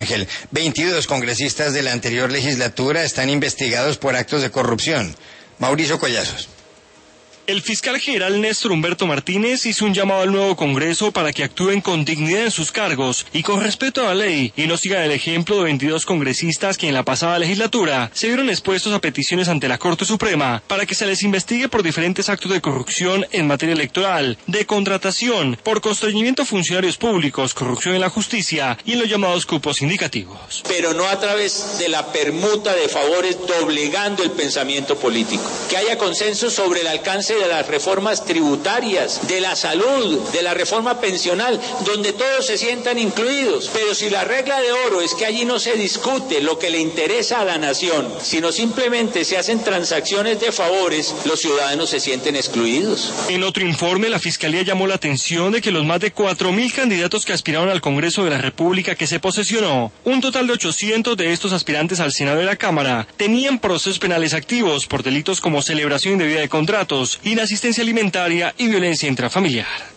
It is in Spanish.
Ángel, 22 congresistas de la anterior legislatura están investigados por actos de corrupción. Mauricio Collazos. El fiscal general Néstor Humberto Martínez hizo un llamado al nuevo Congreso para que actúen con dignidad en sus cargos y con respeto a la ley y no sigan el ejemplo de 22 congresistas que en la pasada legislatura se vieron expuestos a peticiones ante la Corte Suprema para que se les investigue por diferentes actos de corrupción en materia electoral, de contratación, por constreñimiento a funcionarios públicos, corrupción en la justicia y en los llamados cupos indicativos. Pero no a través de la permuta de favores doblegando el pensamiento político. Que haya consenso sobre el alcance de las reformas tributarias, de la salud, de la reforma pensional, donde todos se sientan incluidos. Pero si la regla de oro es que allí no se discute lo que le interesa a la nación, sino simplemente se hacen transacciones de favores, los ciudadanos se sienten excluidos. En otro informe, la Fiscalía llamó la atención de que los más de 4.000 candidatos que aspiraron al Congreso de la República que se posesionó, un total de 800 de estos aspirantes al Senado de la Cámara, tenían procesos penales activos por delitos como celebración indebida de contratos, inasistencia alimentaria y violencia intrafamiliar.